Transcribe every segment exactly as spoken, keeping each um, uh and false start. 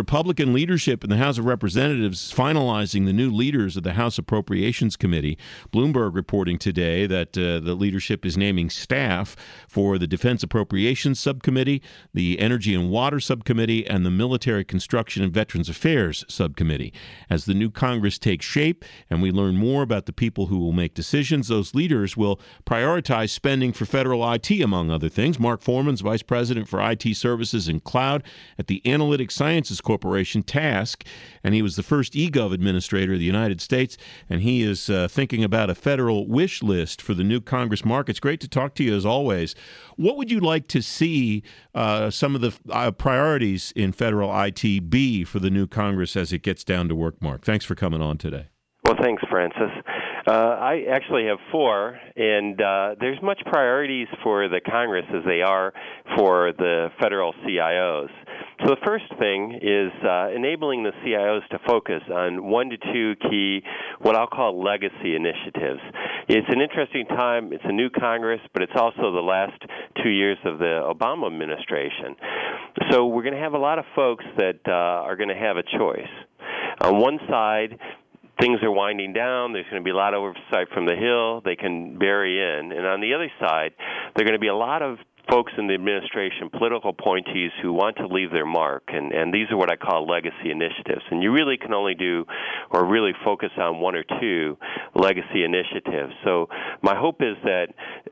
Republican leadership in the House of Representatives is finalizing the new leaders of the House Appropriations Committee. Bloomberg reporting today that uh, the leadership is naming staff for the Defense Appropriations Subcommittee, the Energy and Water Subcommittee, and the Military Construction and Veterans Affairs Subcommittee. As the new Congress takes shape and we learn more about the people who will make decisions, those leaders will prioritize spending for federal I T, among other things. Mark Foreman's Vice President for I T Services and Cloud at the Analytic Sciences Corporation, TASC, and he was the first eGov administrator of the United States, and he is uh, thinking about a federal wish list for the new Congress. Mark, it's great to talk to you as always. What would you like to see uh, some of the uh, priorities in federal I T be for the new Congress as it gets down to work, Mark? Thanks for coming on today. Well, thanks, Francis. Uh, I actually have four, and uh, there's much priorities for the Congress as they are for the federal C I Os. So the first thing is uh, enabling the C I Os to focus on one to two key, what I'll call legacy initiatives. It's an interesting time. It's a new Congress, but it's also the last two years of the Obama administration. So we're going to have a lot of folks that uh, are going to have a choice. On one side, things are winding down. There's going to be a lot of oversight from the Hill. They can bury in. And on the other side, there are going to be a lot of folks in the administration, political appointees who want to leave their mark, and, and these are what I call legacy initiatives. And you really can only do or really focus on one or two legacy initiatives. So my hope is that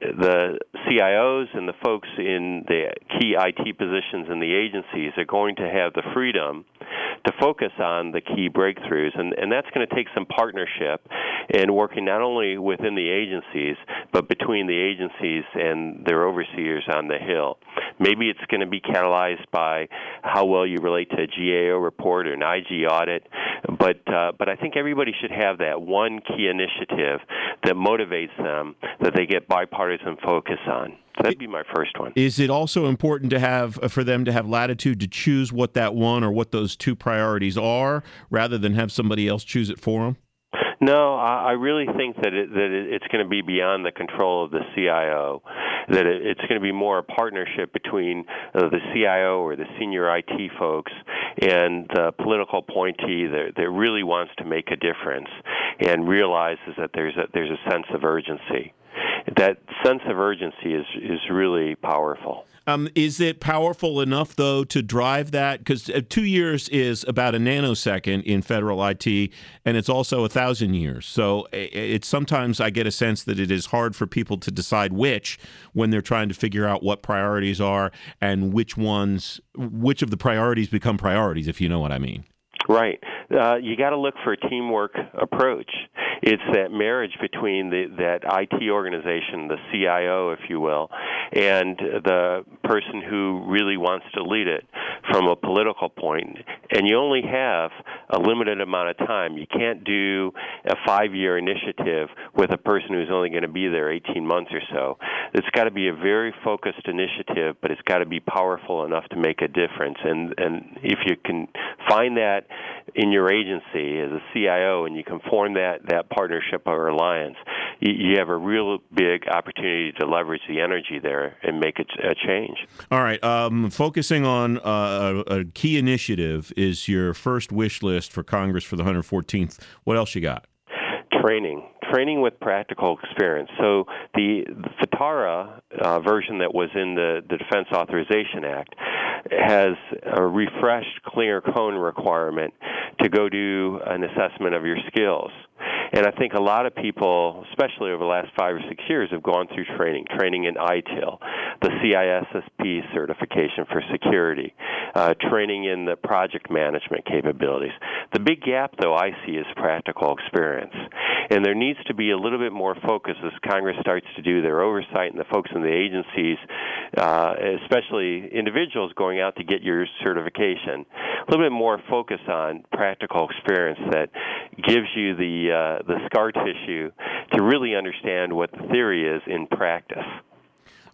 the C I Os and the folks in the key I T positions in the agencies are going to have the freedom to focus on the key breakthroughs, and, and that's going to take some partnership and working not only within the agencies, but between the agencies and their overseers on the Hill. Maybe it's going to be catalyzed by how well you relate to a G A O report or an I G audit, but uh, but I think everybody should have that one key initiative that motivates them, that they get bipartisan focus on. So that'd be my first one. Is it also important to have for them to have latitude to choose what that one or what those two priorities are, rather than have somebody else choose it for them? No, I really think that it, that it's going to be beyond the control of the C I O, that it, it's going to be more a partnership between uh, the C I O or the senior I T folks and the political appointee that, that really wants to make a difference and realizes that there's a, there's a sense of urgency. That sense of urgency is is really powerful. Um, is it powerful enough, though, to drive that? Because two years is about a nanosecond in federal I T, and it's also a thousand years. So it's sometimes I get a sense that it is hard for people to decide which when they're trying to figure out what priorities are and which ones, which of the priorities become priorities, if you know what I mean. Right. Uh, you got to look for a teamwork approach. It's that marriage between the, that I T organization, the C I O, if you will, and the person who really wants to lead it from a political point. And you only have a limited amount of time. You can't do a five-year initiative with a person who's only going to be there eighteen months or so. It's got to be a very focused initiative, but it's got to be powerful enough to make a difference. And, and if you can find that in your agency as a C I O and you can form that, that partnership or alliance, you, you have a real big opportunity to leverage the energy there and make a, a change. All right. Um, focusing on uh, a key initiative is your first wish list for Congress for the one hundred fourteenth. What else you got? Training. Training with practical experience. So the, the FITARA uh, version that was in the, the Defense Authorization Act has a refreshed clear cone requirement to go do an assessment of your skills. And I think a lot of people, especially over the last five or six years, have gone through training, training in I T I L, the C I S S P certification for security, uh, training in the project management capabilities. The big gap, though, I see is practical experience. And there needs to be a little bit more focus as Congress starts to do their oversight and the folks in the agencies, uh, especially individuals going out to get your certification, a little bit more focus on practical experience that gives you the uh, the scar tissue to really understand what the theory is in practice.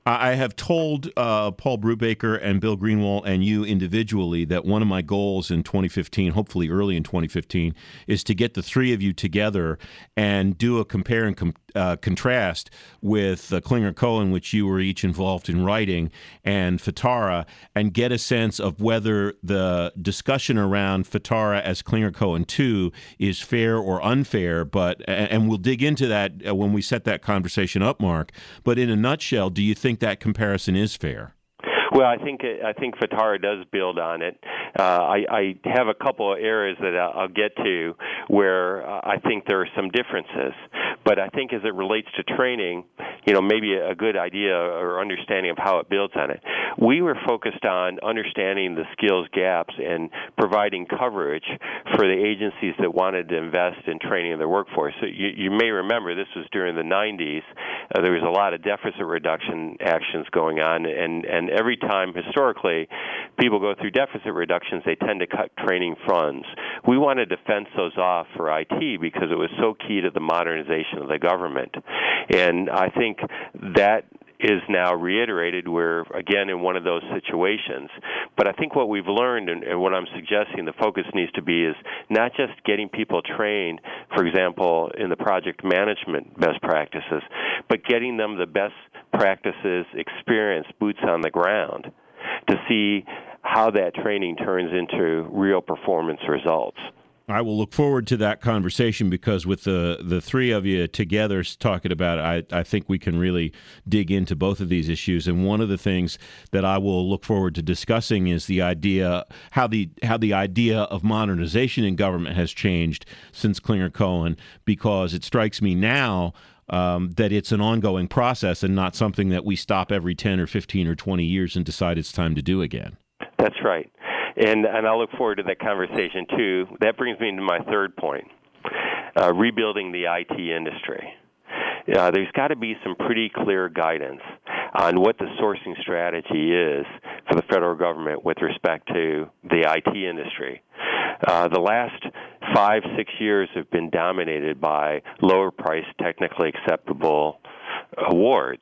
I have told uh, Paul Brubaker and Bill Greenwald and you individually that one of my goals in twenty fifteen, hopefully early in twenty fifteen, is to get the three of you together and do a compare and com- uh, contrast with uh, Clinger-Cohen, which you were each involved in writing, and FITARA, and get a sense of whether the discussion around FITARA as Clinger-Cohen two is fair or unfair. But and we'll dig into that when we set that conversation up, Mark. But in a nutshell, do you think that comparison is fair? Well, I think I think FITARA does build on it. Uh, I, I have a couple of areas that I'll get to where uh, I think there are some differences. But I think as it relates to training, you know, maybe a good idea or understanding of how it builds on it. We were focused on understanding the skills gaps and providing coverage for the agencies that wanted to invest in training their workforce. So you, you may remember this was during the nineties. Uh, there was a lot of deficit reduction actions going on, and, and every time historically people go through deficit reductions, they tend to cut training funds. We wanted to fence those off for I T because it was so key to the modernization of the government. And I think that is now reiterated. We're, again, in one of those situations. But I think what we've learned and, and what I'm suggesting the focus needs to be is not just getting people trained, for example, in the project management best practices, but getting them the best practices, experience, boots on the ground to see how that training turns into real performance results. I will look forward to that conversation because with the, the three of you together talking about it, I, I think we can really dig into both of these issues. And one of the things that I will look forward to discussing is the idea, how the how the idea of modernization in government has changed since Clinger-Cohen, because it strikes me now um, that it's an ongoing process and not something that we stop every ten or fifteen or twenty years and decide it's time to do again. That's right. And, and I'll look forward to that conversation, too. That brings me to my third point, uh, rebuilding the I T industry. Uh, there's got to be some pretty clear guidance on what the sourcing strategy is for the federal government with respect to the I T industry. Uh, the last five, six years have been dominated by lower-priced, technically acceptable awards.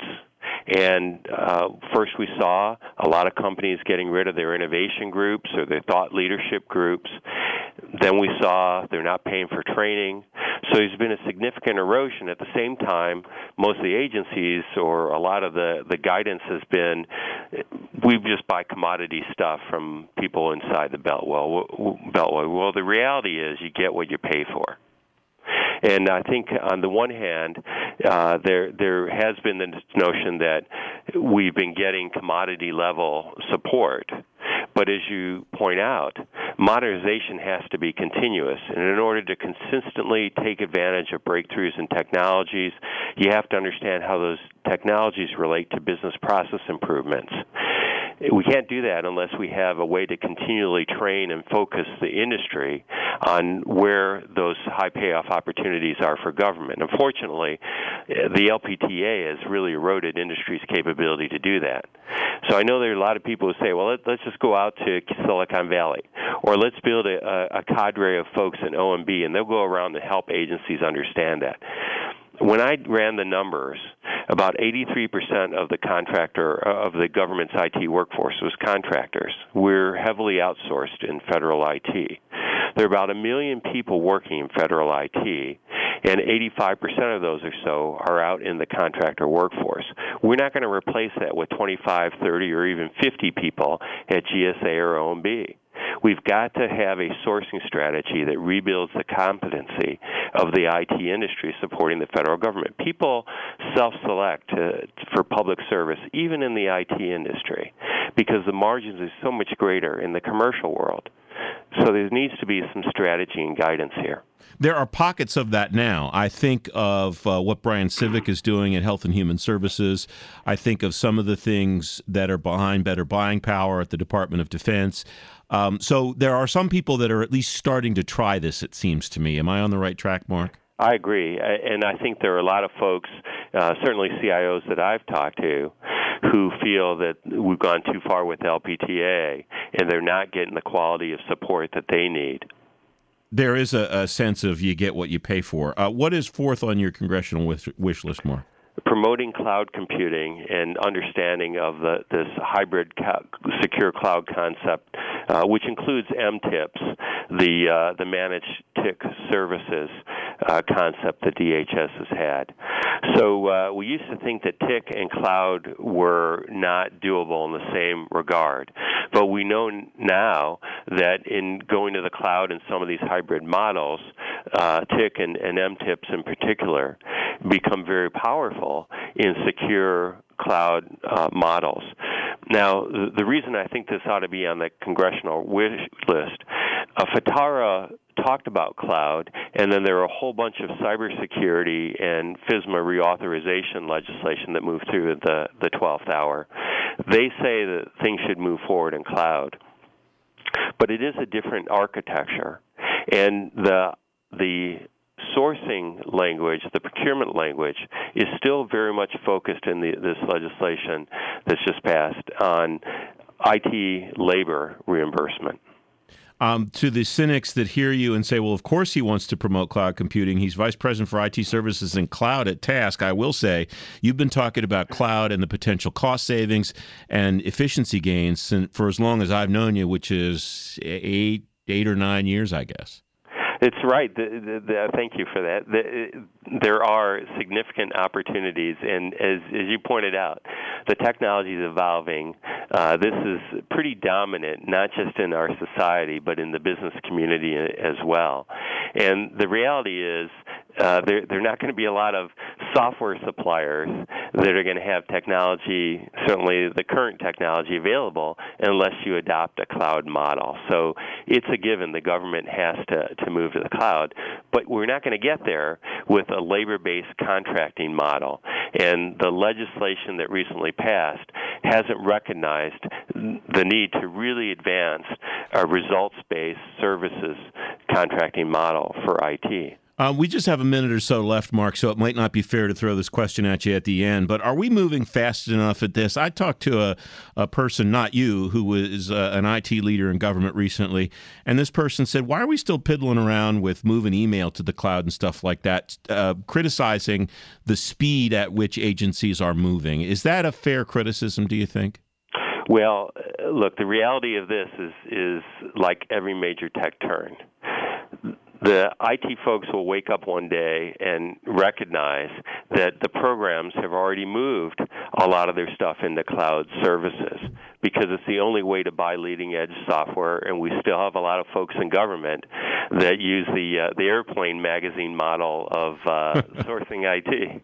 And uh, first we saw a lot of companies getting rid of their innovation groups or their thought leadership groups. Then we saw they're not paying for training. So there's been a significant erosion. At the same time, most of the agencies or a lot of the, the guidance has been, we just buy commodity stuff from people inside the Beltway. Beltway. Well, the reality is you get what you pay for. And I think on the one hand, uh, there there has been this notion that we've been getting commodity-level support. But as you point out, modernization has to be continuous. And in order to consistently take advantage of breakthroughs in technologies, you have to understand how those technologies relate to business process improvements. We can't do that unless we have a way to continually train and focus the industry on where those high payoff opportunities are for government. Unfortunately, the L P T A has really eroded industry's capability to do that. So I know there are a lot of people who say, well, let, let's just go out to Silicon Valley, or let's build a, a cadre of folks in O M B, and they'll go around and help agencies understand that. When I ran the numbers, about eighty-three percent of the contractor of the government's I T workforce was contractors. We're heavily outsourced in federal I T. There are about a million people working in federal I T, and eighty-five percent of those or so are out in the contractor workforce. We're not going to replace that with twenty-five, thirty, or even fifty people at G S A or O M B. We've got to have a sourcing strategy that rebuilds the competency of the I T industry supporting the federal government. People self-select uh, for public service, even in the I T industry, because the margins are so much greater in the commercial world. So there needs to be some strategy and guidance here. There are pockets of that now. I think of uh, what Brian Civic is doing at Health and Human Services. I think of some of the things that are behind better buying power at the Department of Defense. Um, so there are some people that are at least starting to try this, it seems to me. Am I on the right track, Mark? I agree. And I think there are a lot of folks, uh, certainly C I Os that I've talked to, who feel that we've gone too far with L P T A and they're not getting the quality of support that they need. There is a, a sense of you get what you pay for. Uh, what is fourth on your congressional wish, wish list, Mark? promoting cloud computing and understanding of the, this hybrid ca- secure cloud concept, uh, which includes M TIPS, the uh, the managed T I C services uh, concept that D H S has had. So uh, we used to think that T I C and cloud were not doable in the same regard, but we know now that in going to the cloud in some of these hybrid models, uh, T I C and, and M TIPS in particular become very powerful in secure cloud uh, models. Now, the, the reason I think this ought to be on the congressional wish list, uh, FITARA talked about cloud, and then there are a whole bunch of cybersecurity and FISMA reauthorization legislation that moved through at the, the twelfth hour. They say that things should move forward in cloud, but it is a different architecture, and the the sourcing language, the procurement language, is still very much focused in the, this legislation that's just passed on I T labor reimbursement. Um, to the cynics that hear you and say, well, of course he wants to promote cloud computing. He's vice president for I T services and cloud at Task. I will say, you've been talking about cloud and the potential cost savings and efficiency gains for as long as I've known you, which is eight, eight or nine years, I guess. It's right. The, the, the, thank you for that. The, there are significant opportunities, and as, as you pointed out, the technology is evolving. Uh, this is pretty dominant, not just in our society, but in the business community as well. And the reality is, uh, there, there are not going to be a lot of software suppliers that are going to have technology, certainly the current technology, available unless you adopt a cloud model. So it's a given. The government has to, to move to the cloud. But we're not going to get there with a labor-based contracting model. And the legislation that recently passed hasn't recognized the need to really advance a results-based services contracting model for I T. Uh, we just have a minute or so left, Mark, so it might not be fair to throw this question at you at the end, but are we moving fast enough at this? I talked to a, a person, not you, who was uh, an I T leader in government recently, and this person said, why are we still piddling around with moving email to the cloud and stuff like that, uh, criticizing the speed at which agencies are moving? Is that a fair criticism, do you think? Well, look, the reality of this is, is like every major tech turn. The I T folks will wake up one day and recognize that the programs have already moved a lot of their stuff into cloud services because it's the only way to buy leading-edge software, and we still have a lot of folks in government that use the uh, the airplane magazine model of uh, sourcing I T.